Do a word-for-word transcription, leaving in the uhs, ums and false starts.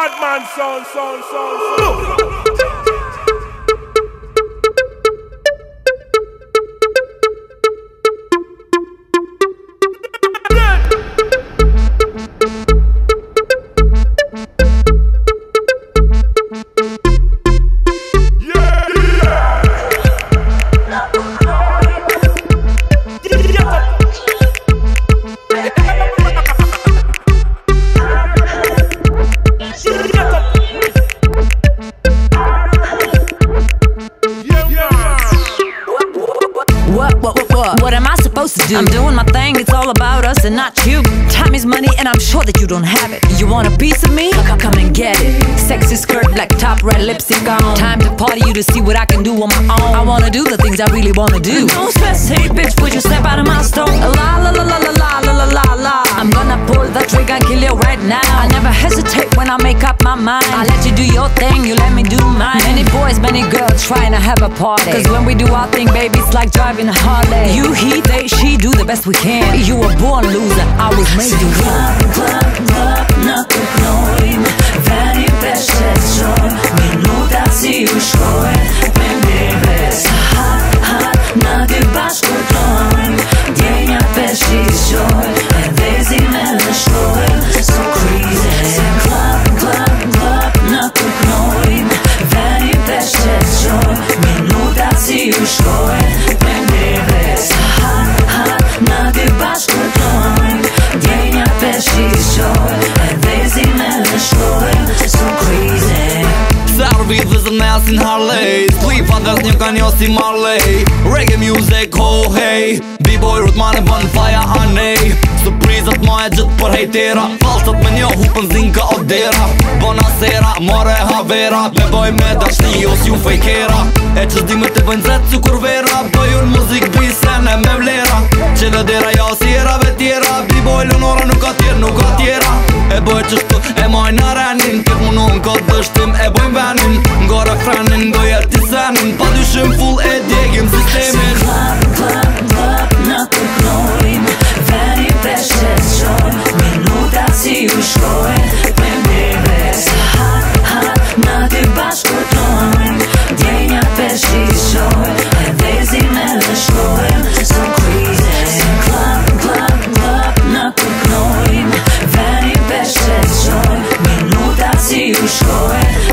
bad man sound, sound, sound, sound. What am I supposed to do? I'm doing my thing, it's all about us and not you. Time is money and I'm sure that you don't have it. You want a piece of me? Come, come and get it. Sexy skirt, black top, red lipstick on. Time to party you to see what I can do on my own. I wanna do the things I really wanna do. Don't stress, hey bitch, would you step out of my store? La la la la la la la la la la. I'm gonna pull the trigger and kill you right now. I never hesitate when I make up my mind. I let you do your thing, you let me do mine. Many boys, many girls trying to have a party. Cause when we do our thing, baby, it's like driving a Harley. You, he, they, she, do the best we can. You were born loser, I was made to win. Club, club, club, na kupnojmë. Veni pesh qëtëshoj. Minuta si u shkojnë. Me mbebe sa hat, hat. Na dy bashkëtojmë. Djenja pesh i shojnë. E vezi me në shkojnë. So crazy. Club, club, club, na kupnojmë. Veni pesh qëtëshoj. Minuta si u shkojnë. Me mbebe sa hat, hat. Na dy bashkëtojmë. Djenja pesh i shojnë. E vezi me në shkojnë. So crazy. Servi dhe zënesin Harley Splifa dhe s'një ka njo si Marley Reggae music, ho hey B-boy rutmane bën faja anej Surprizat ma e gjithë për hejtera Falsat me njo hupën zin ka odera Bona sera, more havera Me boj me dashni os ju fejkera E që s'di me të bëjnë zet su kur vera Bëjun muzik bisene me vlera Që në dera ja si erave tjera B-boy lunora nuk ka tjera, nuk ka tjera E boj qështu e maj në renin Kët mu nuk ka dështim e bojnë venin Nga refrenin, nga jeti senin Pa dyshim full e djegim sistemin Club, club, club, na kupnojmë Veni pesh qëtëshoj Minuta si u shkojnë Me mbebe sa hat, hat Na dy bashkëtojnë Djenja pesh i shojnë E vezi me në shkojnë So crazy Club, club, club, na kupnojmë Veni pesh qëtëshoj Minuta si u shkojnë